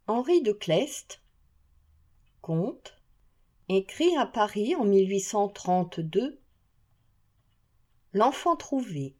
Henri de Cleyst, comte, écrit à Paris en 1832. L'enfant trouvé.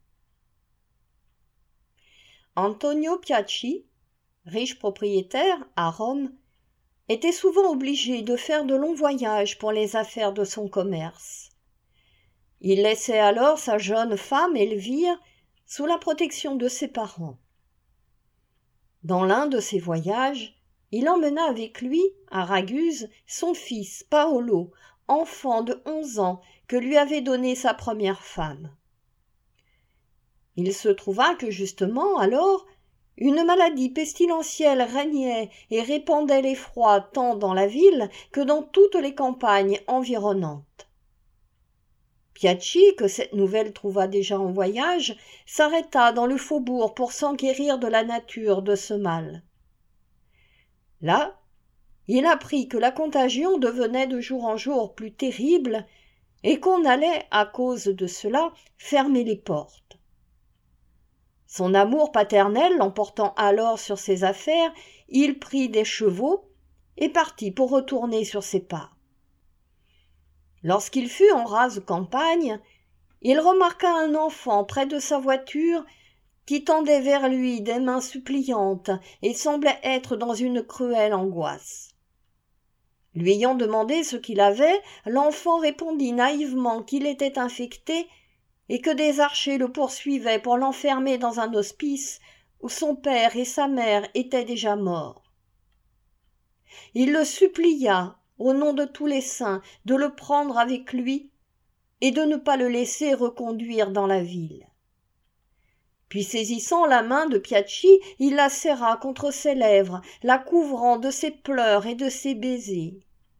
Antonio Piacci, riche propriétaire à Rome, était souvent obligé de faire de longs voyages pour les affaires de son commerce. Il laissait alors sa jeune femme Elvire sous la protection de ses parents. Dans l'un de ces voyages, il emmena avec lui, à Raguse, son fils Paolo, enfant de 11 ans que lui avait donné sa première femme. Il se trouva que justement, alors, une maladie pestilentielle régnait et répandait l'effroi tant dans la ville que dans toutes les campagnes environnantes. Piacci, que cette nouvelle trouva déjà en voyage, s'arrêta dans le faubourg pour s'enquérir de la nature de ce mal. Là, il apprit que la contagion devenait de jour en jour plus terrible et qu'on allait, à cause de cela, fermer les portes. Son amour paternel l'emportant alors sur ses affaires, il prit des chevaux et partit pour retourner sur ses pas. Lorsqu'il fut en rase campagne, il remarqua un enfant près de sa voiture qui tendait vers lui des mains suppliantes et semblait être dans une cruelle angoisse. Lui ayant demandé ce qu'il avait, l'enfant répondit naïvement qu'il était infecté et que des archers le poursuivaient pour l'enfermer dans un hospice où son père et sa mère étaient déjà morts. Il le supplia, au nom de tous les saints, de le prendre avec lui et de ne pas le laisser reconduire dans la ville. Puis saisissant la main de Piacci, il la serra contre ses lèvres, la couvrant de ses pleurs et de ses baisers.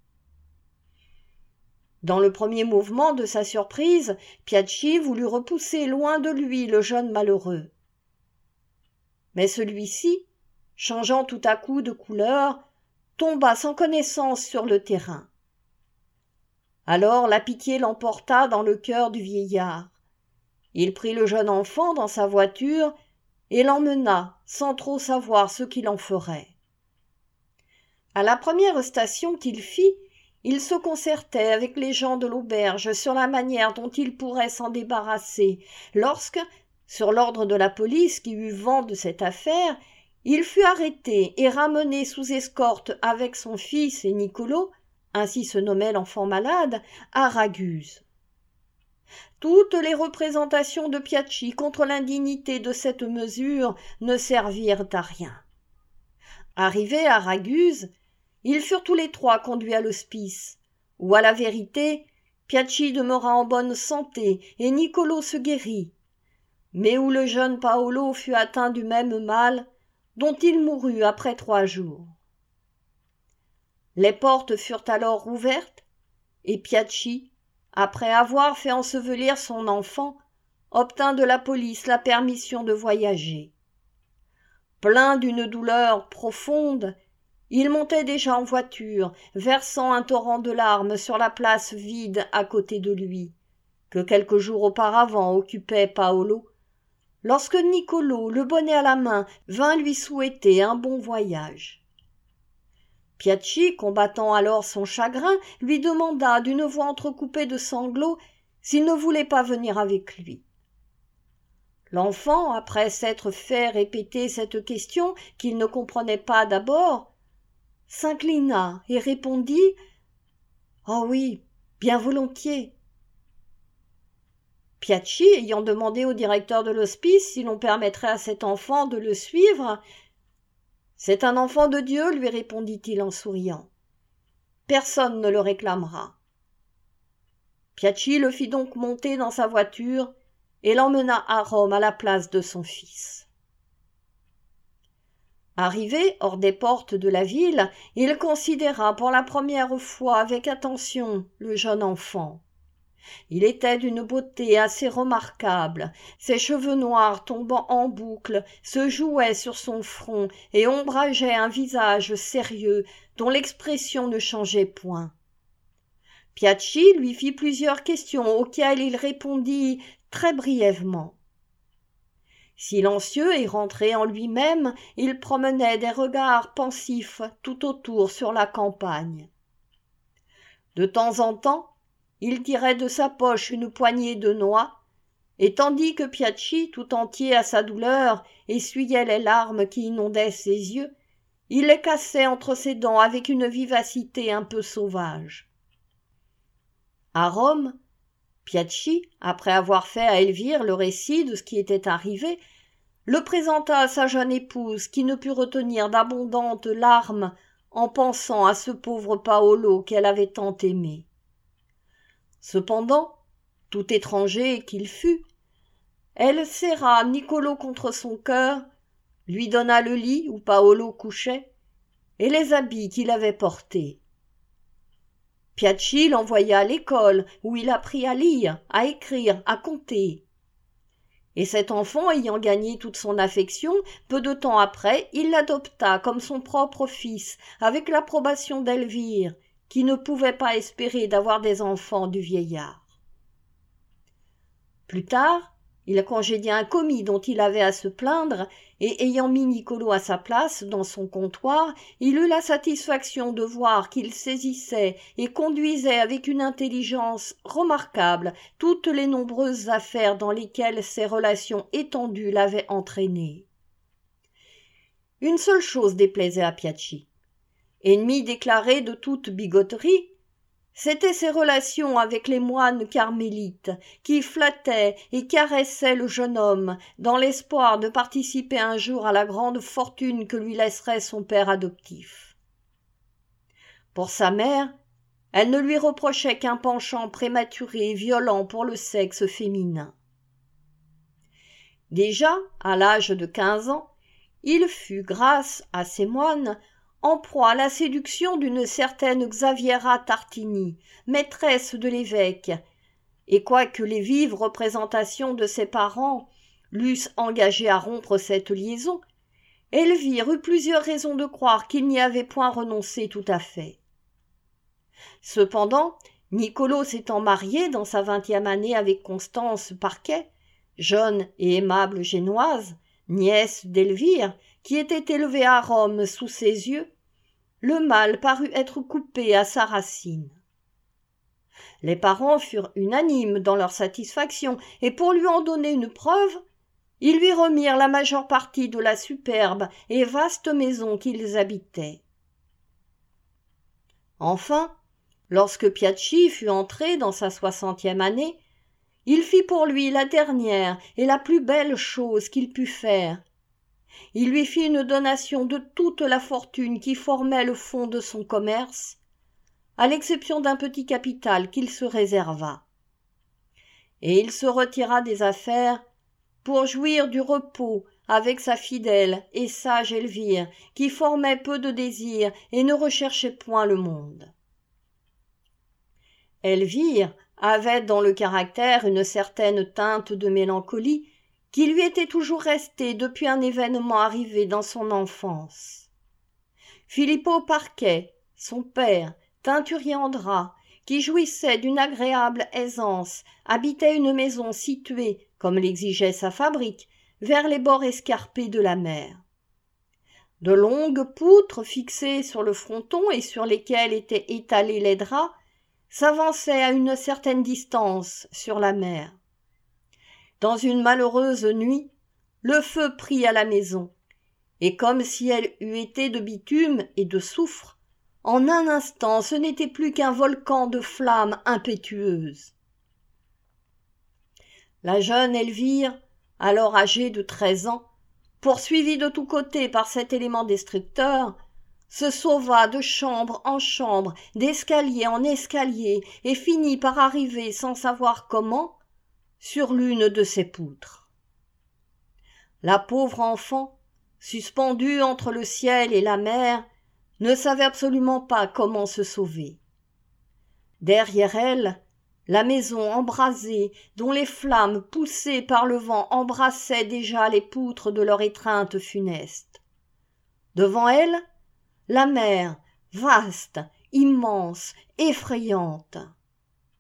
Dans le premier mouvement de sa surprise, Piacci voulut repousser loin de lui le jeune malheureux. Mais celui-ci, changeant tout à coup de couleur, tomba sans connaissance sur le terrain. Alors la pitié l'emporta dans le cœur du vieillard. Il prit le jeune enfant dans sa voiture et l'emmena sans trop savoir ce qu'il en ferait. À la première station qu'il fit, il se concertait avec les gens de l'auberge sur la manière dont il pourrait s'en débarrasser, lorsque, sur l'ordre de la police qui eut vent de cette affaire, il fut arrêté et ramené sous escorte avec son fils et Niccolò, ainsi se nommait l'enfant malade, à Raguse. Toutes les représentations de Piacci contre l'indignité de cette mesure ne servirent à rien. Arrivés à Raguse, ils furent tous les trois conduits à l'hospice, où, à la vérité, Piacci demeura en bonne santé et Niccolò se guérit, mais où le jeune Paolo fut atteint du même mal, dont il mourut après 3 jours. Les portes furent alors ouvertes, et Piacci, après avoir fait ensevelir son enfant, obtint de la police la permission de voyager. Plein d'une douleur profonde, il montait déjà en voiture, versant un torrent de larmes sur la place vide à côté de lui, que quelques jours auparavant occupait Paolo, lorsque Niccolò, le bonnet à la main, vint lui souhaiter un bon voyage. Piacci, combattant alors son chagrin, lui demanda d'une voix entrecoupée de sanglots s'il ne voulait pas venir avec lui. L'enfant, après s'être fait répéter cette question qu'il ne comprenait pas d'abord, s'inclina et répondit « Oh oui, bien volontiers ». Piacci, ayant demandé au directeur de l'hospice si l'on permettrait à cet enfant de le suivre, « C'est un enfant de Dieu, lui répondit-il en souriant. Personne ne le réclamera. » Piacci le fit donc monter dans sa voiture et l'emmena à Rome à la place de son fils. Arrivé hors des portes de la ville, il considéra pour la première fois avec attention le jeune enfant. Il était d'une beauté assez remarquable, ses cheveux noirs tombant en boucles se jouaient sur son front et ombrageaient un visage sérieux dont l'expression ne changeait point. Piacci lui fit plusieurs questions auxquelles il répondit très brièvement. Silencieux et rentré en lui-même, il promenait des regards pensifs tout autour sur la campagne. De temps en temps, il tirait de sa poche une poignée de noix, et tandis que Piachi, tout entier à sa douleur, essuyait les larmes qui inondaient ses yeux, il les cassait entre ses dents avec une vivacité un peu sauvage. À Rome, Piachi, après avoir fait à Elvire le récit de ce qui était arrivé, le présenta à sa jeune épouse qui ne put retenir d'abondantes larmes en pensant à ce pauvre Paolo qu'elle avait tant aimé. Cependant, tout étranger qu'il fût, elle serra Niccolò contre son cœur, lui donna le lit où Paolo couchait et les habits qu'il avait portés. Piachi l'envoya à l'école où il apprit à lire, à écrire, à compter. Et cet enfant ayant gagné toute son affection, peu de temps après, il l'adopta comme son propre fils, avec l'approbation d'Elvire, qui ne pouvait pas espérer d'avoir des enfants du vieillard. Plus tard, il congédia un commis dont il avait à se plaindre, et ayant mis Niccolò à sa place dans son comptoir, il eut la satisfaction de voir qu'il saisissait et conduisait avec une intelligence remarquable toutes les nombreuses affaires dans lesquelles ses relations étendues l'avaient entraîné. Une seule chose déplaisait à Piachi. Ennemi déclaré de toute bigoterie, c'étaient ses relations avec les moines carmélites, qui flattaient et caressaient le jeune homme, dans l'espoir de participer un jour à la grande fortune que lui laisserait son père adoptif. Pour sa mère, elle ne lui reprochait qu'un penchant prématuré et violent pour le sexe féminin. Déjà, à l'âge de 15 ans, il fut, grâce à ces moines, en proie à la séduction d'une certaine Xaviera Tartini, maîtresse de l'évêque, et quoique les vives représentations de ses parents l'eussent engagé à rompre cette liaison, Elvire eut plusieurs raisons de croire qu'il n'y avait point renoncé tout à fait. Cependant, Niccolò s'étant marié dans sa 20e année avec Constance Parquet, jeune et aimable génoise, nièce d'Elvire, qui était élevée à Rome sous ses yeux, le mal parut être coupé à sa racine. Les parents furent unanimes dans leur satisfaction, et pour lui en donner une preuve, ils lui remirent la majeure partie de la superbe et vaste maison qu'ils habitaient. Enfin, lorsque Piachi fut entré dans sa 60e année, il fit pour lui la dernière et la plus belle chose qu'il put faire. Il lui fit une donation de toute la fortune qui formait le fond de son commerce, à l'exception d'un petit capital qu'il se réserva. Et il se retira des affaires pour jouir du repos avec sa fidèle et sage Elvire, qui formait peu de désirs et ne recherchait point le monde. Elvire avait dans le caractère une certaine teinte de mélancolie qui lui était toujours restée depuis un événement arrivé dans son enfance. Filippo Parquet, son père, teinturier en drap, qui jouissait d'une agréable aisance, habitait une maison située, comme l'exigeait sa fabrique, vers les bords escarpés de la mer. De longues poutres fixées sur le fronton et sur lesquelles étaient étalés les draps s'avançaient à une certaine distance sur la mer. Dans une malheureuse nuit, le feu prit à la maison, et comme si elle eût été de bitume et de soufre, en un instant ce n'était plus qu'un volcan de flammes impétueuses. La jeune Elvire, alors âgée de 13 ans, poursuivie de tous côtés par cet élément destructeur, se sauva de chambre en chambre, d'escalier en escalier, et finit par arriver, sans savoir comment, sur l'une de ces poutres. La pauvre enfant, suspendue entre le ciel et la mer, ne savait absolument pas comment se sauver. Derrière elle, la maison embrasée, dont les flammes poussées par le vent embrassaient déjà les poutres de leur étreinte funeste. Devant elle, la mer, vaste, immense, effrayante.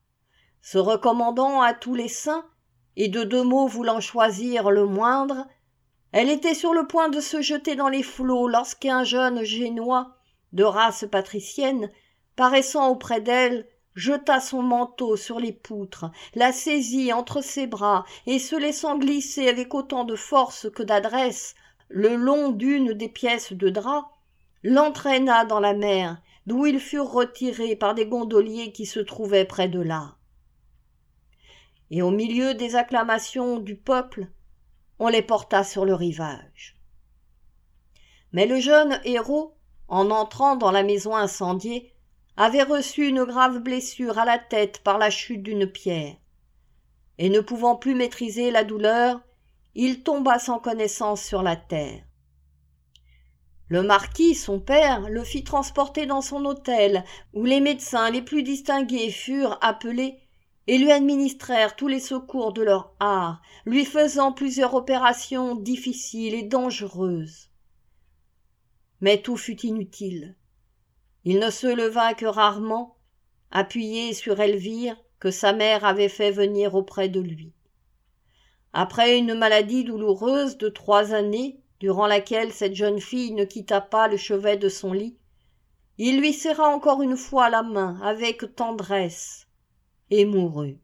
Se recommandant à tous les saints, et de 2 mots voulant choisir le moindre, Elle était sur le point de se jeter dans les flots lorsqu'un jeune Génois, de race patricienne, paraissant auprès d'elle, jeta son manteau sur les poutres, la saisit entre ses bras et se laissant glisser avec autant de force que d'adresse le long d'une des pièces de drap, l'entraîna dans la mer, d'où ils furent retirés par des gondoliers qui se trouvaient près de là. Et au milieu des acclamations du peuple, on les porta sur le rivage. Mais le jeune héros, en entrant dans la maison incendiée, avait reçu une grave blessure à la tête par la chute d'une pierre, et ne pouvant plus maîtriser la douleur, il tomba sans connaissance sur la terre. Le marquis, son père, le fit transporter dans son hôtel, où les médecins les plus distingués furent appelés et lui administrèrent tous les secours de leur art, lui faisant plusieurs opérations difficiles et dangereuses. Mais tout fut inutile. Il ne se leva que rarement, appuyé sur Elvire, que sa mère avait fait venir auprès de lui. Après une maladie douloureuse de 3 années, durant laquelle cette jeune fille ne quitta pas le chevet de son lit, il lui serra encore une fois la main avec tendresse et mourut.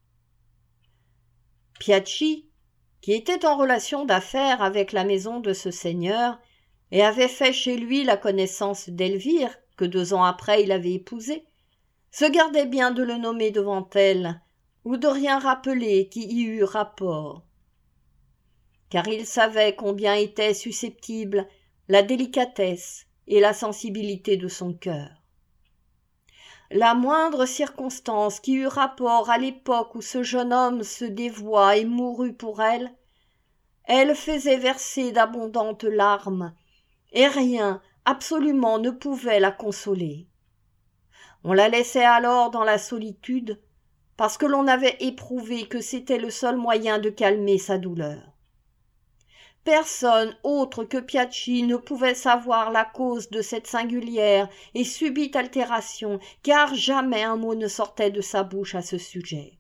Piachi, qui était en relation d'affaires avec la maison de ce seigneur et avait fait chez lui la connaissance d'Elvire, que 2 ans après il avait épousée, se gardait bien de le nommer devant elle ou de rien rappeler qui y eût rapport, car il savait combien étaient susceptibles la délicatesse et la sensibilité de son cœur. La moindre circonstance qui eut rapport à l'époque où ce jeune homme se dévoua et mourut pour elle, elle faisait verser d'abondantes larmes, et rien, absolument, ne pouvait la consoler. On la laissait alors dans la solitude, parce que l'on avait éprouvé que c'était le seul moyen de calmer sa douleur. Personne autre que Piachi ne pouvait savoir la cause de cette singulière et subite altération, car jamais un mot ne sortait de sa bouche à ce sujet.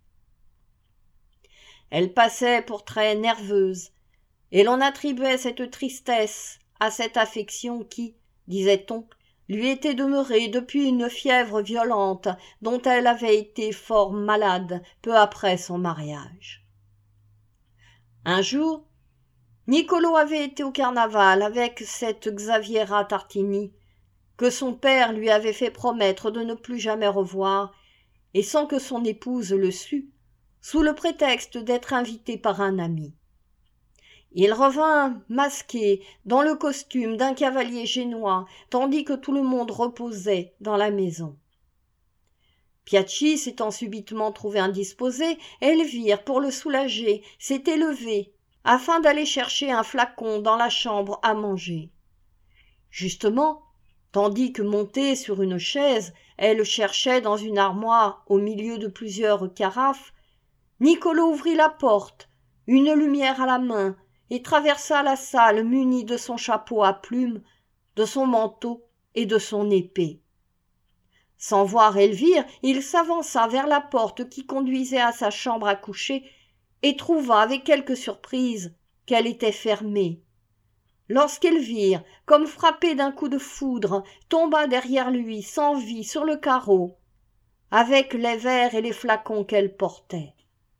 Elle passait pour très nerveuse, et l'on attribuait cette tristesse à cette affection qui, disait-on, lui était demeurée depuis une fièvre violente dont elle avait été fort malade peu après son mariage. Un jour, Niccolò avait été au carnaval avec cette Xaviera Tartini, que son père lui avait fait promettre de ne plus jamais revoir, et sans que son épouse le sût, sous le prétexte d'être invité par un ami. Il revint masqué dans le costume d'un cavalier génois, tandis que tout le monde reposait dans la maison. Piachi s'étant subitement trouvé indisposé, Elvire, pour le soulager, s'était levée, afin d'aller chercher un flacon dans la chambre à manger. Justement, tandis que montée sur une chaise, elle cherchait dans une armoire au milieu de plusieurs carafes, Niccolò ouvrit la porte, une lumière à la main, et traversa la salle muni de son chapeau à plumes, de son manteau et de son épée. Sans voir Elvire, il s'avança vers la porte qui conduisait à sa chambre à coucher et trouva avec quelque surprise qu'elle était fermée. Lorsqu'Elvire, comme frappée d'un coup de foudre, tomba derrière lui sans vie sur le carreau, avec les verres et les flacons qu'elle portait.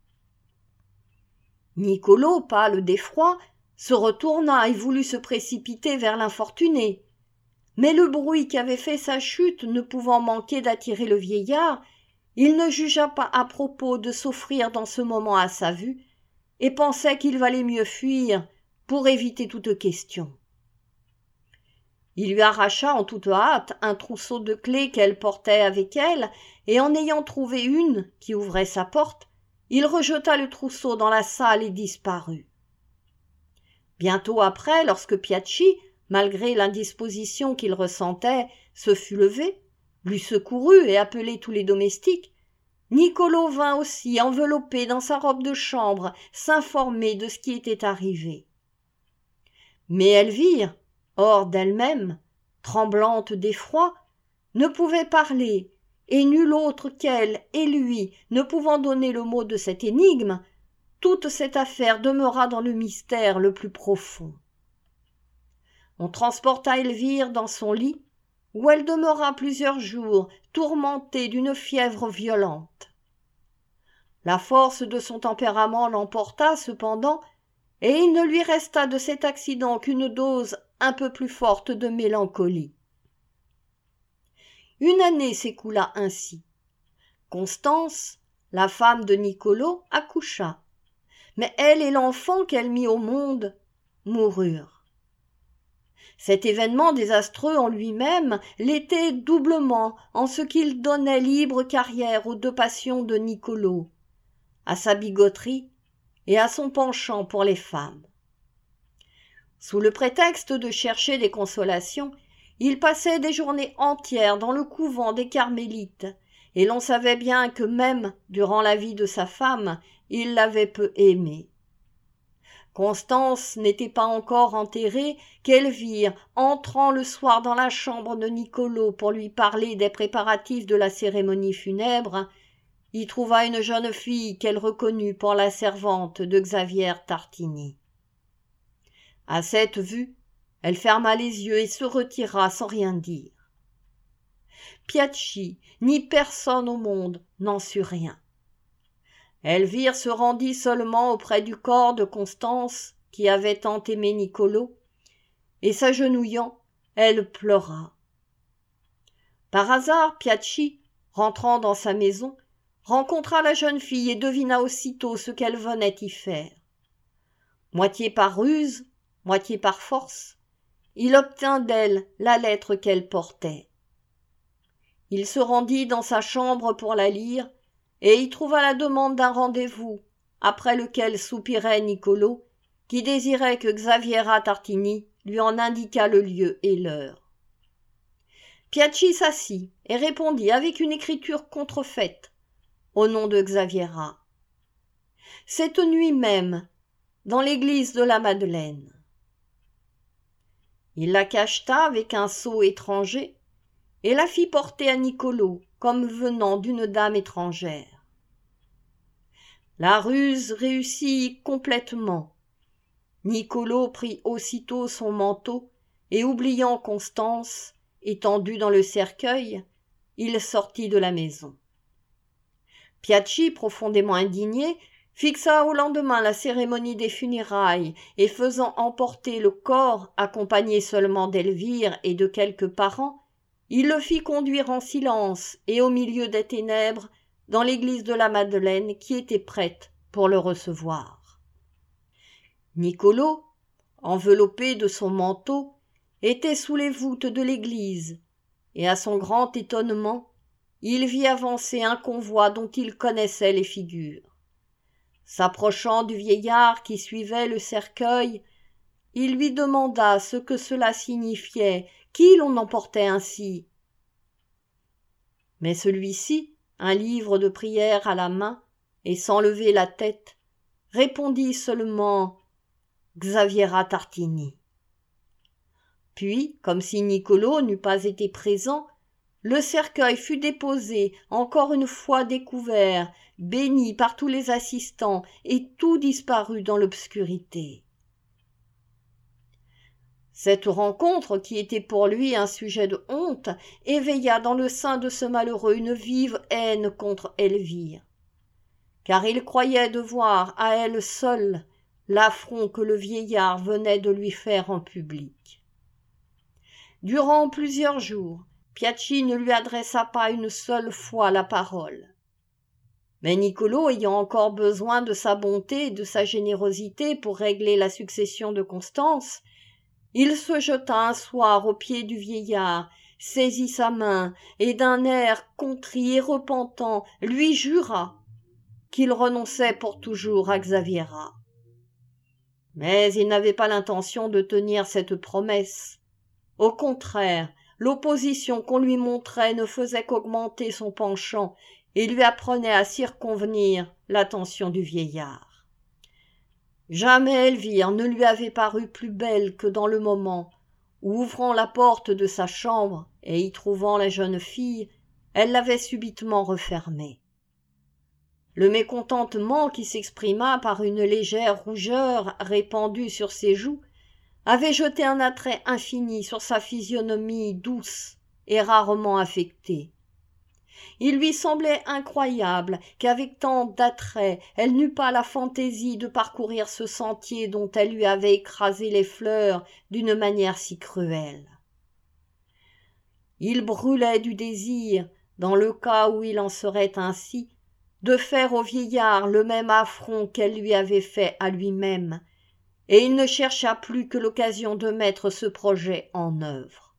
Niccolò, pâle d'effroi, se retourna et voulut se précipiter vers l'infortuné. Mais le bruit qu'avait fait sa chute ne pouvant manquer d'attirer le vieillard, il ne jugea pas à propos de s'offrir dans ce moment à sa vue, et pensait qu'il valait mieux fuir pour éviter toute question. Il lui arracha en toute hâte un trousseau de clefs qu'elle portait avec elle, et en ayant trouvé une qui ouvrait sa porte, il rejeta le trousseau dans la salle et disparut. Bientôt après, lorsque Piachi, malgré l'indisposition qu'il ressentait, se fut levé, l'eut secouru et appelé tous les domestiques, Niccolò vint aussi, enveloppé dans sa robe de chambre, s'informer de ce qui était arrivé. Mais Elvire, hors d'elle-même, tremblante d'effroi, ne pouvait parler, et nul autre qu'elle et lui, ne pouvant donner le mot de cette énigme, toute cette affaire demeura dans le mystère le plus profond. On transporta Elvire dans son lit, où elle demeura plusieurs jours, tourmentée d'une fièvre violente. La force de son tempérament l'emporta cependant, et il ne lui resta de cet accident qu'une dose un peu plus forte de mélancolie. Une année s'écoula ainsi. Constance, la femme de Niccolò, accoucha, mais elle et l'enfant qu'elle mit au monde moururent. Cet événement désastreux en lui-même l'était doublement en ce qu'il donnait libre carrière aux deux passions de Niccolò, à sa bigoterie et à son penchant pour les femmes. Sous le prétexte de chercher des consolations, il passait des journées entières dans le couvent des Carmélites, et l'on savait bien que même durant la vie de sa femme, il l'avait peu aimée. Constance n'était pas encore enterrée qu'Elvire, entrant le soir dans la chambre de Niccolò pour lui parler des préparatifs de la cérémonie funèbre, y trouva une jeune fille qu'elle reconnut pour la servante de Xavier Tartini. À cette vue, elle ferma les yeux et se retira sans rien dire. Piachi, ni personne au monde, n'en sut rien. Elvire se rendit seulement auprès du corps de Constance, qui avait tant aimé Niccolò, et s'agenouillant, elle pleura. Par hasard, Piachi, rentrant dans sa maison, rencontra la jeune fille et devina aussitôt ce qu'elle venait y faire. Moitié par ruse, moitié par force, il obtint d'elle la lettre qu'elle portait. Il se rendit dans sa chambre pour la lire, et y trouva la demande d'un rendez-vous, après lequel soupirait Niccolò, qui désirait que Xaviera Tartini lui en indiquât le lieu et l'heure. Piachi s'assit et répondit avec une écriture contrefaite, au nom de Xaviera. Cette nuit même, dans l'église de la Madeleine. Il la cacheta avec un sceau étranger et la fit porter à Niccolò comme venant d'une dame étrangère. La ruse réussit complètement. Niccolò prit aussitôt son manteau et, oubliant Constance, étendue dans le cercueil, il sortit de la maison. Piachi, profondément indigné, fixa au lendemain la cérémonie des funérailles et, faisant emporter le corps, accompagné seulement d'Elvire et de quelques parents, il le fit conduire en silence et au milieu des ténèbres dans l'église de la Madeleine qui était prête pour le recevoir. Niccolò, enveloppé de son manteau, était sous les voûtes de l'église, et à son grand étonnement, il vit avancer un convoi dont il connaissait les figures. S'approchant du vieillard qui suivait le cercueil, il lui demanda ce que cela signifiait, qui l'on emportait ainsi. Mais celui-ci, un livre de prières à la main, et sans lever la tête, répondit seulement « Xaviera Tartini ». Puis, comme si Niccolò n'eût pas été présent, le cercueil fut déposé, encore une fois découvert, béni par tous les assistants, et tout disparut dans l'obscurité. Cette rencontre, qui était pour lui un sujet de honte, éveilla dans le sein de ce malheureux une vive haine contre Elvire, car il croyait devoir à elle seule l'affront que le vieillard venait de lui faire en public. Durant plusieurs jours, Piachi ne lui adressa pas une seule fois la parole. Mais Niccolò, ayant encore besoin de sa bonté et de sa générosité pour régler la succession de Constance, il se jeta un soir aux pieds du vieillard, saisit sa main et d'un air contrit et repentant lui jura qu'il renonçait pour toujours à Xaviera. Mais il n'avait pas l'intention de tenir cette promesse. Au contraire, l'opposition qu'on lui montrait ne faisait qu'augmenter son penchant et lui apprenait à circonvenir l'attention du vieillard. Jamais Elvire ne lui avait paru plus belle que dans le moment où, ouvrant la porte de sa chambre et y trouvant la jeune fille, elle l'avait subitement refermée. Le mécontentement qui s'exprima par une légère rougeur répandue sur ses joues avait jeté un attrait infini sur sa physionomie douce et rarement affectée. Il lui semblait incroyable qu'avec tant d'attrait elle n'eût pas la fantaisie de parcourir ce sentier dont elle lui avait écrasé les fleurs d'une manière si cruelle. Il brûlait du désir, dans le cas où il en serait ainsi, de faire au vieillard le même affront qu'elle lui avait fait à lui-même, et il ne chercha plus que l'occasion de mettre ce projet en œuvre.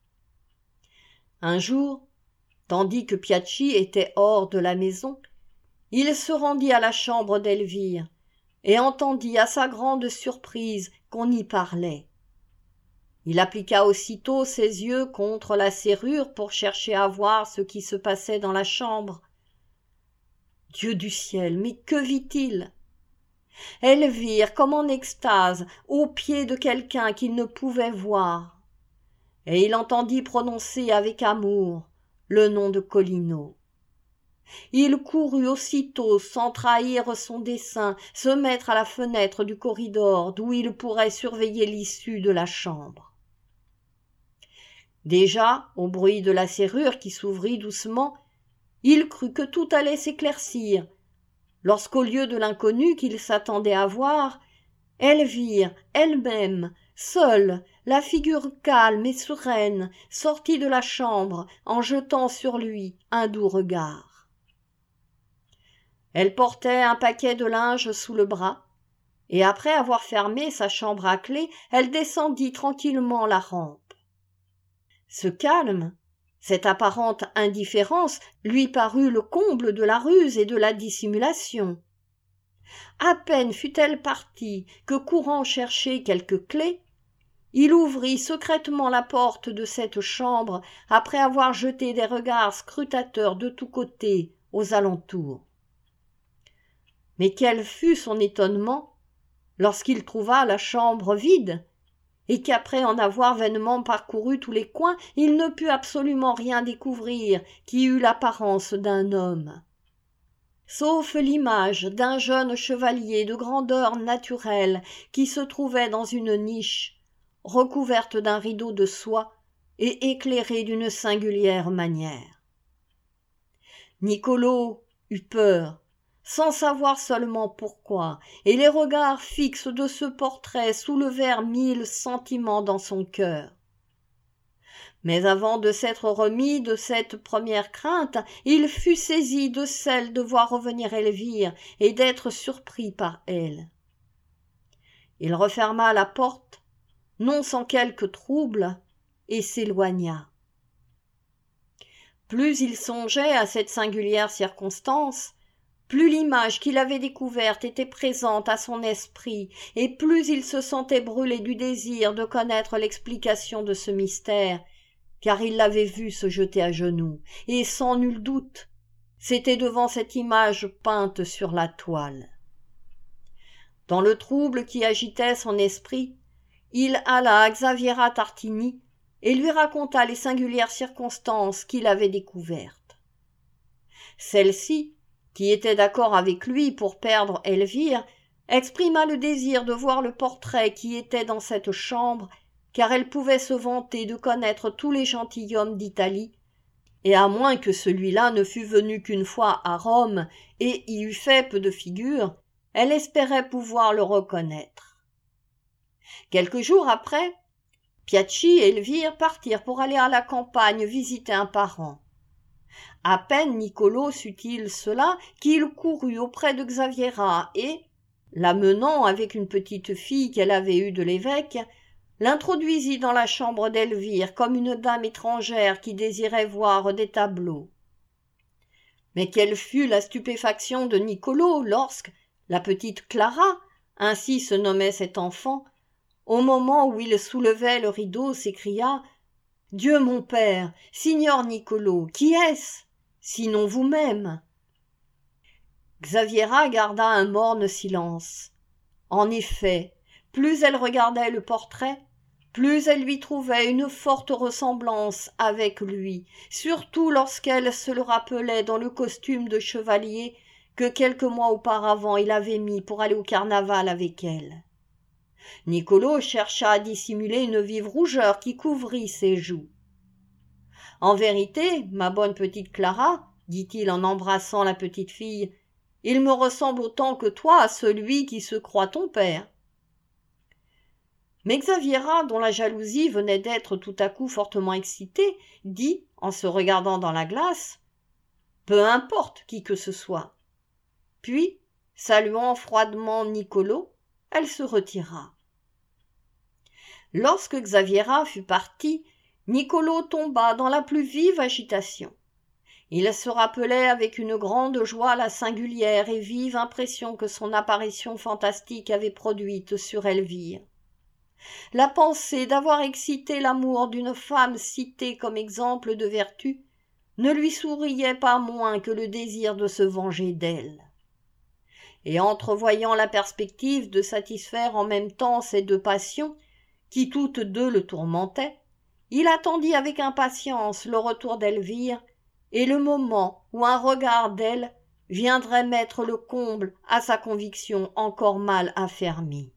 Un jour, tandis que Piachi était hors de la maison, il se rendit à la chambre d'Elvire et entendit à sa grande surprise qu'on y parlait. Il appliqua aussitôt ses yeux contre la serrure pour chercher à voir ce qui se passait dans la chambre. Dieu du ciel, mais que vit-il? Elvire, comme en extase, aux pieds de quelqu'un qu'il ne pouvait voir. Et il entendit prononcer avec amour le nom de Colino. Il courut aussitôt, sans trahir son dessein, se mettre à la fenêtre du corridor d'où il pourrait surveiller l'issue de la chambre. Déjà, au bruit de la serrure qui s'ouvrit doucement, il crut que tout allait s'éclaircir, lorsqu'au lieu de l'inconnu qu'il s'attendait à voir, Elvire, elle-même, seule, la figure calme et sereine, sortit de la chambre en jetant sur lui un doux regard. Elle portait un paquet de linge sous le bras, et après avoir fermé sa chambre à clef, elle descendit tranquillement la rampe. Ce calme, cette apparente indifférence lui parut le comble de la ruse et de la dissimulation. À peine fut-elle partie que, courant chercher quelques clefs, il ouvrit secrètement la porte de cette chambre après avoir jeté des regards scrutateurs de tous côtés aux alentours. Mais quel fut son étonnement lorsqu'il trouva la chambre vide et qu'après en avoir vainement parcouru tous les coins, il ne put absolument rien découvrir qui eût l'apparence d'un homme. Sauf l'image d'un jeune chevalier de grandeur naturelle qui se trouvait dans une niche, recouverte d'un rideau de soie et éclairée d'une singulière manière. Niccolò eut peur, sans savoir seulement pourquoi, et les regards fixes de ce portrait soulevèrent 1000 sentiments dans son cœur. Mais avant de s'être remis de cette première crainte, il fut saisi de celle de voir revenir Elvire et d'être surpris par elle. Il referma la porte, non sans quelque trouble, et s'éloigna. Plus il songeait à cette singulière circonstance, plus l'image qu'il avait découverte était présente à son esprit, et plus il se sentait brûlé du désir de connaître l'explication de ce mystère, car il l'avait vue se jeter à genoux, et sans nul doute, c'était devant cette image peinte sur la toile. Dans le trouble qui agitait son esprit, il alla à Xaviera Tartini et lui raconta les singulières circonstances qu'il avait découvertes. Celle-ci, qui était d'accord avec lui pour perdre Elvire, exprima le désir de voir le portrait qui était dans cette chambre, car elle pouvait se vanter de connaître tous les gentilshommes d'Italie, et à moins que celui-là ne fût venu qu'une fois à Rome et y eût fait peu de figure, elle espérait pouvoir le reconnaître. Quelques jours après, Piachi et Elvire partirent pour aller à la campagne visiter un parent. À peine Niccolò sut-il cela qu'il courut auprès de Xaviera et, l'amenant avec une petite fille qu'elle avait eue de l'évêque, l'introduisit dans la chambre d'Elvire comme une dame étrangère qui désirait voir des tableaux. Mais quelle fut la stupéfaction de Niccolò lorsque, la petite Clara, ainsi se nommait cet enfant, au moment où il soulevait le rideau, s'écria « Dieu mon père, signor Niccolò, qui est-ce, sinon vous-même » Xaviera garda un morne silence. En effet, plus elle regardait le portrait, plus elle lui trouvait une forte ressemblance avec lui, surtout lorsqu'elle se le rappelait dans le costume de chevalier que quelques mois auparavant il avait mis pour aller au carnaval avec elle. Niccolò chercha à dissimuler une vive rougeur qui couvrit ses joues. « En vérité, ma bonne petite Clara, dit-il en embrassant la petite fille, il me ressemble autant que toi à celui qui se croit ton père. » Mais Xaviera, dont la jalousie venait d'être tout à coup fortement excitée, dit, en se regardant dans la glace, « Peu importe qui que ce soit. » Puis, saluant froidement Niccolò, elle se retira. Lorsque Xaviera fut partie, Niccolò tomba dans la plus vive agitation. Il se rappelait avec une grande joie la singulière et vive impression que son apparition fantastique avait produite sur Elvire. La pensée d'avoir excité l'amour d'une femme citée comme exemple de vertu ne lui souriait pas moins que le désir de se venger d'elle. Et entrevoyant la perspective de satisfaire en même temps ces deux passions, qui toutes deux le tourmentaient, il attendit avec impatience le retour d'Elvire et le moment où un regard d'elle viendrait mettre le comble à sa conviction encore mal affermie.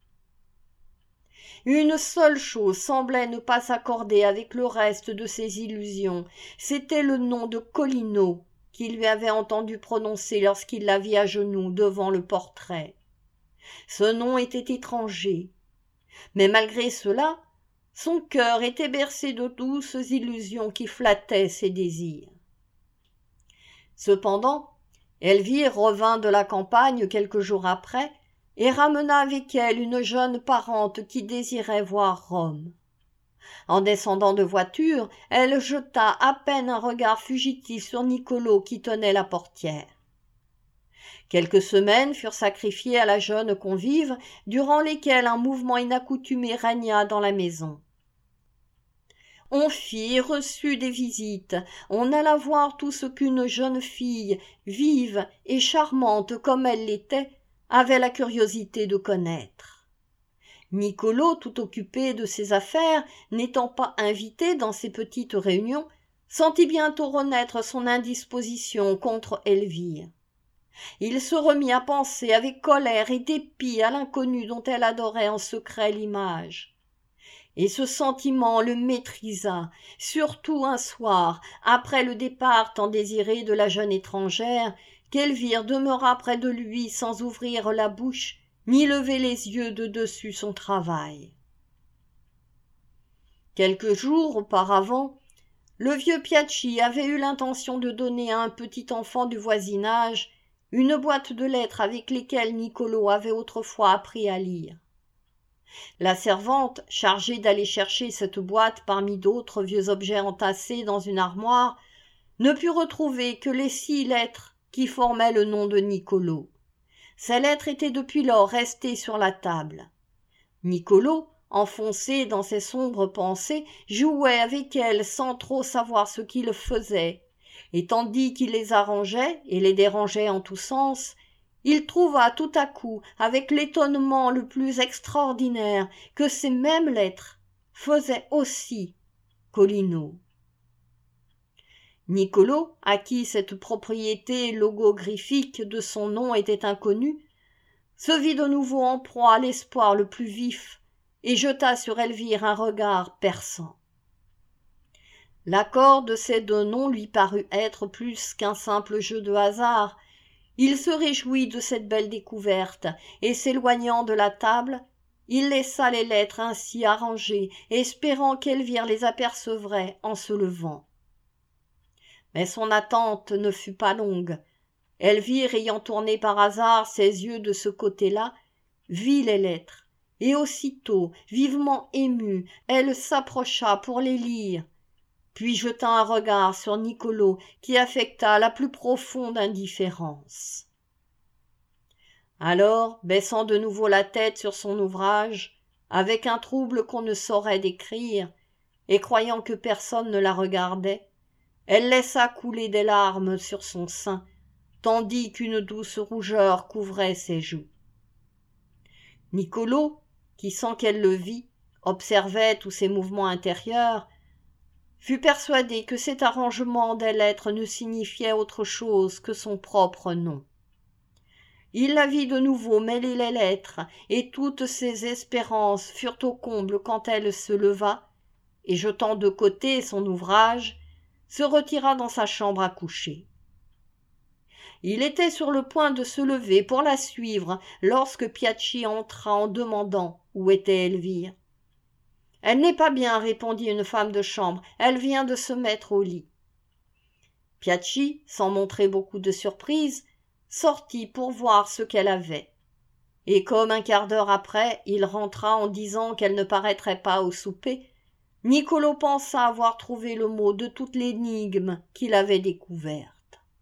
Une seule chose semblait ne pas s'accorder avec le reste de ses illusions, c'était le nom de Colino qu'il lui avait entendu prononcer lorsqu'il la vit à genoux devant le portrait. Ce nom était étranger, mais malgré cela, son cœur était bercé de douces illusions qui flattaient ses désirs. Cependant, Elvire revint de la campagne quelques jours après et ramena avec elle une jeune parente qui désirait voir Rome. En descendant de voiture, elle jeta à peine un regard fugitif sur Niccolò qui tenait la portière. Quelques semaines furent sacrifiées à la jeune convive, durant lesquelles un mouvement inaccoutumé régna dans la maison. On fit et reçut des visites, on alla voir tout ce qu'une jeune fille, vive et charmante comme elle l'était, avait la curiosité de connaître. Niccolò, tout occupé de ses affaires, n'étant pas invité dans ces petites réunions, sentit bientôt renaître son indisposition contre Elvire. Il se remit à penser avec colère et dépit à l'inconnu dont elle adorait en secret l'image. Et ce sentiment le maîtrisa, surtout un soir, après le départ tant désiré de la jeune étrangère, qu'Elvire demeura près de lui sans ouvrir la bouche, ni lever les yeux de dessus son travail. Quelques jours auparavant, le vieux Piacci avait eu l'intention de donner à un petit enfant du voisinage une boîte de lettres avec lesquelles Niccolò avait autrefois appris à lire. La servante, chargée d'aller chercher cette boîte parmi d'autres vieux objets entassés dans une armoire, ne put retrouver que les 6 lettres qui formaient le nom de Niccolò. Ces lettres étaient depuis lors restées sur la table. Niccolò, enfoncé dans ses sombres pensées, jouait avec elles sans trop savoir ce qu'il faisait, et tandis qu'il les arrangeait et les dérangeait en tous sens, il trouva tout à coup, avec l'étonnement le plus extraordinaire, que ces mêmes lettres faisaient aussi Colino. Niccolò, à qui cette propriété logogriphique de son nom était inconnue, se vit de nouveau en proie à l'espoir le plus vif et jeta sur Elvire un regard perçant. L'accord de ces 2 noms lui parut être plus qu'un simple jeu de hasard. Il se réjouit de cette belle découverte, et s'éloignant de la table, il laissa les lettres ainsi arrangées, espérant qu'Elvire les apercevrait en se levant. Mais son attente ne fut pas longue. Elvire, ayant tourné par hasard ses yeux de ce côté-là, vit les lettres, et aussitôt, vivement émue, elle s'approcha pour les lire, puis jeta un regard sur Niccolò qui affecta la plus profonde indifférence. Alors, baissant de nouveau la tête sur son ouvrage, avec un trouble qu'on ne saurait décrire, et croyant que personne ne la regardait, elle laissa couler des larmes sur son sein, tandis qu'une douce rougeur couvrait ses joues. Niccolò, qui sans qu'elle le vît, observait tous ses mouvements intérieurs, fut persuadé que cet arrangement des lettres ne signifiait autre chose que son propre nom. Il la vit de nouveau mêler les lettres, et toutes ses espérances furent au comble quand elle se leva, et jetant de côté son ouvrage, se retira dans sa chambre à coucher. Il était sur le point de se lever pour la suivre lorsque Piachii entra en demandant où était Elvire. « Elle n'est pas bien, répondit une femme de chambre, elle vient de se mettre au lit. » Piachii, sans montrer beaucoup de surprise, sortit pour voir ce qu'elle avait. Et comme un quart d'heure après, il rentra en disant qu'elle ne paraîtrait pas au souper, Niccolò pensa avoir trouvé le mot de toute l'énigme qu'il avait découverte.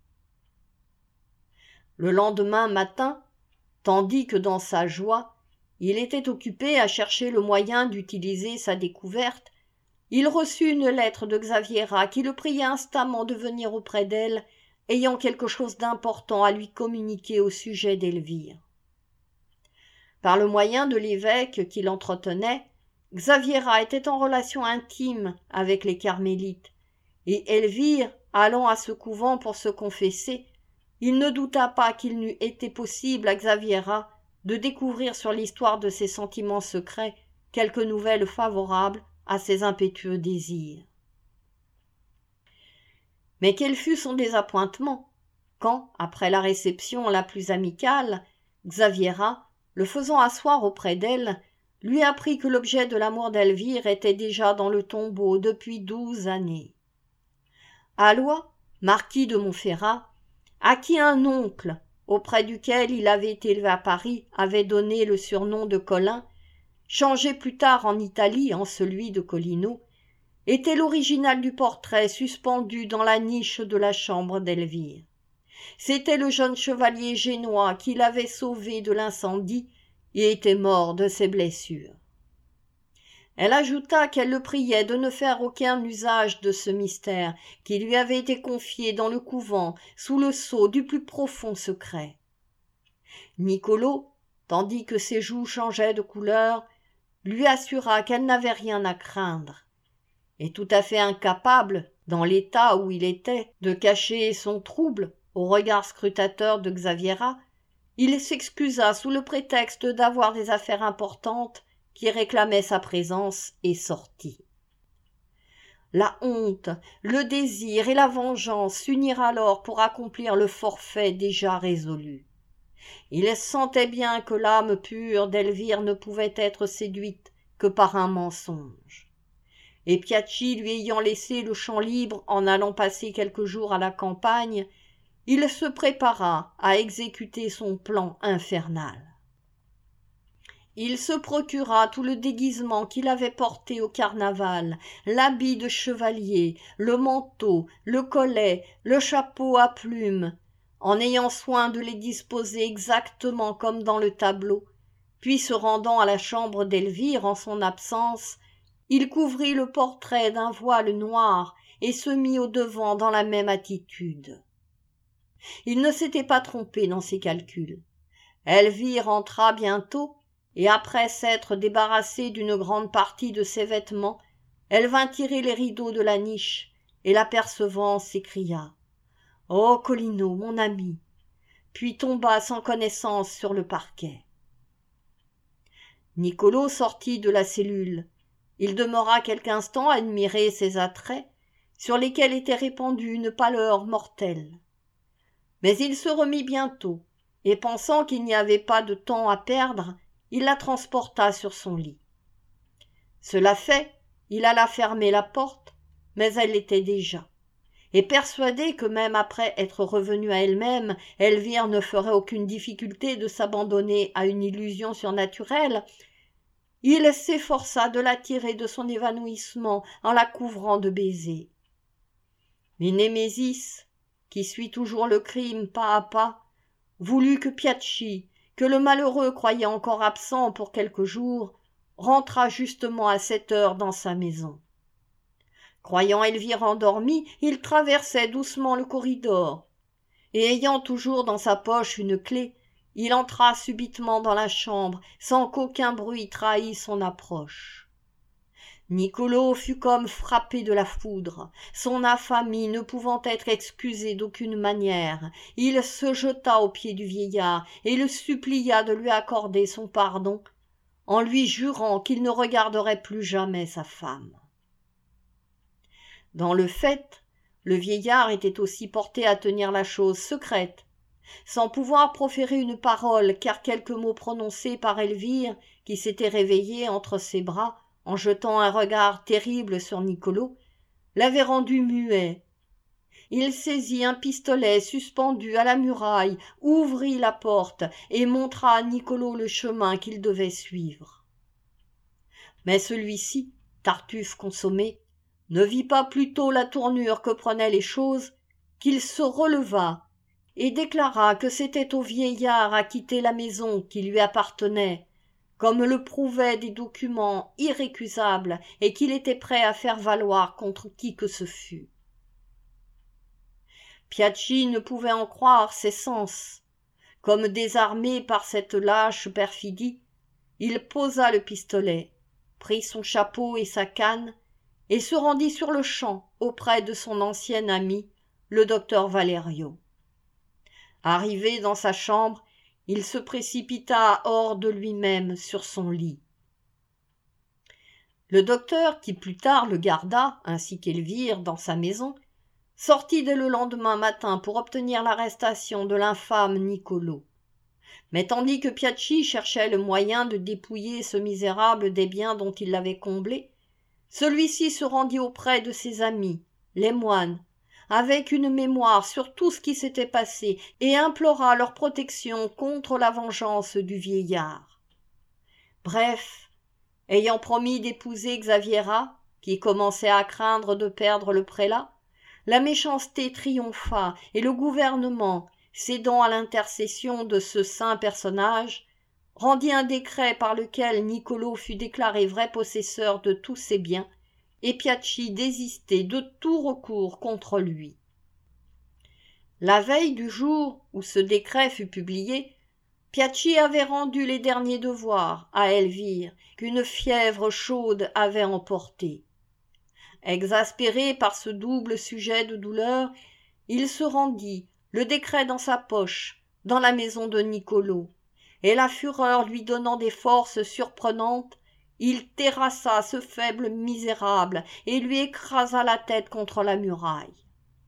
Le lendemain matin, tandis que dans sa joie, il était occupé à chercher le moyen d'utiliser sa découverte, il reçut une lettre de Xaviera qui le priait instamment de venir auprès d'elle, ayant quelque chose d'important à lui communiquer au sujet d'Elvire. Par le moyen de l'évêque qui l'entretenait, Xaviera était en relation intime avec les carmélites, et Elvire, allant à ce couvent pour se confesser, il ne douta pas qu'il n'eût été possible à Xaviera de découvrir sur l'histoire de ses sentiments secrets quelques nouvelles favorables à ses impétueux désirs. Mais quel fut son désappointement quand, après la réception la plus amicale, Xaviera, le faisant asseoir auprès d'elle, lui apprit que l'objet de l'amour d'Elvire était déjà dans le tombeau depuis 12 années. Aloys, marquis de Montferrat, à qui un oncle, auprès duquel il avait été élevé à Paris, avait donné le surnom de Colin, changé plus tard en Italie en celui de Colino, était l'original du portrait suspendu dans la niche de la chambre d'Elvire. C'était le jeune chevalier génois qui l'avait sauvé de l'incendie et était mort de ses blessures. Elle ajouta qu'elle le priait de ne faire aucun usage de ce mystère qui lui avait été confié dans le couvent sous le sceau du plus profond secret. Niccolò, tandis que ses joues changeaient de couleur, lui assura qu'elle n'avait rien à craindre. Et tout à fait incapable, dans l'état où il était, de cacher son trouble au regard scrutateur de Xaviera, il s'excusa sous le prétexte d'avoir des affaires importantes qui réclamaient sa présence et sortit. La honte, le désir et la vengeance s'unirent alors pour accomplir le forfait déjà résolu. Il sentait bien que l'âme pure d'Elvire ne pouvait être séduite que par un mensonge. Et Piachii lui ayant laissé le champ libre en allant passer quelques jours à la campagne, il se prépara à exécuter son plan infernal. Il se procura tout le déguisement qu'il avait porté au carnaval, l'habit de chevalier, le manteau, le collet, le chapeau à plumes, en ayant soin de les disposer exactement comme dans le tableau, puis se rendant à la chambre d'Elvire en son absence, il couvrit le portrait d'un voile noir et se mit au devant dans la même attitude. Il ne s'était pas trompé dans ses calculs. Elvire entra bientôt, et après s'être débarrassée d'une grande partie de ses vêtements, elle vint tirer les rideaux de la niche, et l'apercevant s'écria « Oh, Colino, mon ami !» puis tomba sans connaissance sur le parquet. Niccolò sortit de la cellule. Il demeura quelque instant à admirer ses attraits, sur lesquels était répandue une pâleur mortelle. Mais il se remit bientôt, et pensant qu'il n'y avait pas de temps à perdre, il la transporta sur son lit. Cela fait, il alla fermer la porte, mais elle l'était déjà. Et persuadé que même après être revenue à elle-même, Elvire ne ferait aucune difficulté de s'abandonner à une illusion surnaturelle, il s'efforça de la tirer de son évanouissement en la couvrant de baisers. Mais Némésis, qui suit toujours le crime pas à pas, voulut que Piachii, que le malheureux croyait encore absent pour quelques jours, rentra justement à cette heure dans sa maison. Croyant Elvire endormie, il traversait doucement le corridor, et ayant toujours dans sa poche une clé, il entra subitement dans la chambre, sans qu'aucun bruit trahît son approche. Niccolò fut comme frappé de la foudre. Son infamie ne pouvant être excusée d'aucune manière, il se jeta aux pieds du vieillard et le supplia de lui accorder son pardon, en lui jurant qu'il ne regarderait plus jamais sa femme. Dans le fait, le vieillard était aussi porté à tenir la chose secrète, sans pouvoir proférer une parole, car quelques mots prononcés par Elvire, qui s'était réveillée entre ses bras, en jetant un regard terrible sur Niccolò, l'avaient rendu muet. Il saisit un pistolet suspendu à la muraille, ouvrit la porte et montra à Niccolò le chemin qu'il devait suivre. Mais celui-ci, Tartuffe consommé, ne vit pas plutôt la tournure que prenaient les choses, qu'il se releva et déclara que c'était au vieillard à quitter la maison qui lui appartenait, comme le prouvaient des documents irrécusables et qu'il était prêt à faire valoir contre qui que ce fût. Piaggi ne pouvait en croire ses sens. Comme désarmé par cette lâche perfidie, il posa le pistolet, prit son chapeau et sa canne, et se rendit sur-le-champ auprès de son ancien ami, le docteur Valerio. Arrivé dans sa chambre, il se précipita hors de lui-même sur son lit. Le docteur, qui plus tard le garda, ainsi qu'Elvire, dans sa maison, sortit dès le lendemain matin pour obtenir l'arrestation de l'infâme Niccolò. Mais tandis que Piaggi cherchait le moyen de dépouiller ce misérable des biens dont il l'avait comblé, celui-ci se rendit auprès de ses amis, les moines, avec une mémoire sur tout ce qui s'était passé, et implora leur protection contre la vengeance du vieillard. Bref, ayant promis d'épouser Xaviera, qui commençait à craindre de perdre le prélat, la méchanceté triompha, et le gouvernement, cédant à l'intercession de ce saint personnage, rendit un décret par lequel Niccolò fut déclaré vrai possesseur de tous ses biens, et Piaggi désistait de tout recours contre lui. La veille du jour où ce décret fut publié, Piaggi avait rendu les derniers devoirs à Elvire, qu'une fièvre chaude avait emporté. Exaspéré par ce double sujet de douleur, il se rendit, le décret dans sa poche, dans la maison de Niccolò, et la fureur lui donnant des forces surprenantes, il terrassa ce faible misérable et lui écrasa la tête contre la muraille.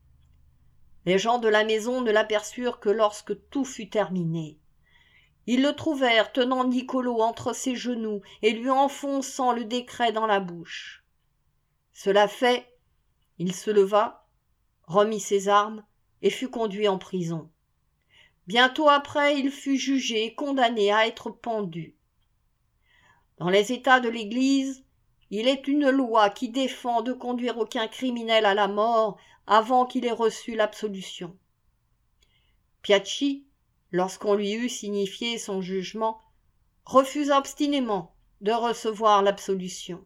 Les gens de la maison ne l'aperçurent que lorsque tout fut terminé. Ils le trouvèrent tenant Niccolò entre ses genoux et lui enfonçant le décret dans la bouche. Cela fait, il se leva, remit ses armes et fut conduit en prison. Bientôt après, il fut jugé et condamné à être pendu. Dans les États de l'Église, il est une loi qui défend de conduire aucun criminel à la mort avant qu'il ait reçu l'absolution. Piaggi, lorsqu'on lui eut signifié son jugement, refusa obstinément de recevoir l'absolution.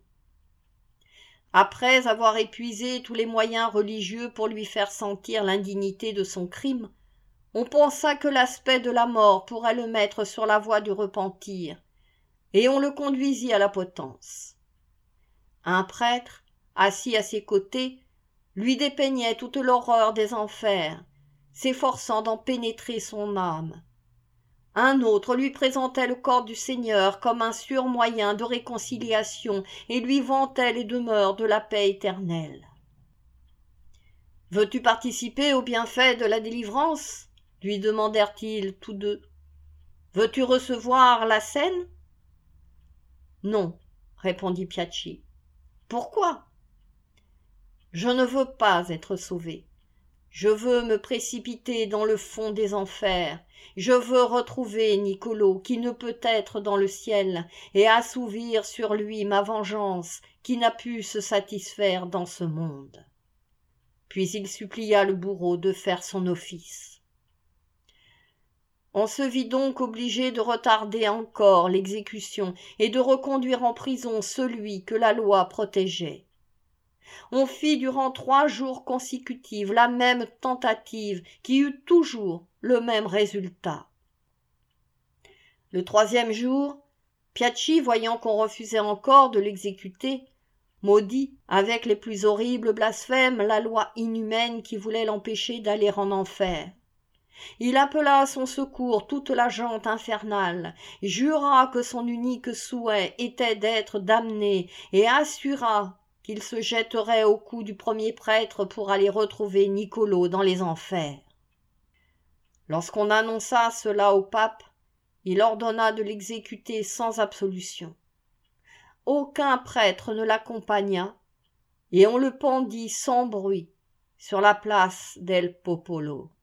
Après avoir épuisé tous les moyens religieux pour lui faire sentir l'indignité de son crime, on pensa que l'aspect de la mort pourrait le mettre sur la voie du repentir, et on le conduisit à la potence. Un prêtre, assis à ses côtés, lui dépeignait toute l'horreur des enfers, s'efforçant d'en pénétrer son âme. Un autre lui présentait le corps du Seigneur comme un sûr moyen de réconciliation et lui vantait les demeures de la paix éternelle. « Veux-tu participer aux bienfaits de la délivrance ?» lui demandèrent-ils tous deux. « Veux-tu recevoir la scène ?» « Non, » répondit Piaggi. « Pourquoi ?»« Je ne veux pas être sauvé. Je veux me précipiter dans le fond des enfers. Je veux retrouver Niccolò qui ne peut être dans le ciel et assouvir sur lui ma vengeance qui n'a pu se satisfaire dans ce monde. » Puis il supplia le bourreau de faire son office. On se vit donc obligé de retarder encore l'exécution et de reconduire en prison celui que la loi protégeait. On fit durant 3 jours consécutifs la même tentative qui eut toujours le même résultat. Le 3e jour, Piaggi, voyant qu'on refusait encore de l'exécuter, maudit avec les plus horribles blasphèmes la loi inhumaine qui voulait l'empêcher d'aller en enfer. Il appela à son secours toute la gent infernale, jura que son unique souhait était d'être damné et assura qu'il se jetterait au cou du premier prêtre pour aller retrouver Nicolo dans les enfers. Lorsqu'on annonça cela au pape, il ordonna de l'exécuter sans absolution. Aucun prêtre ne l'accompagna, et on le pendit sans bruit sur la place del Popolo.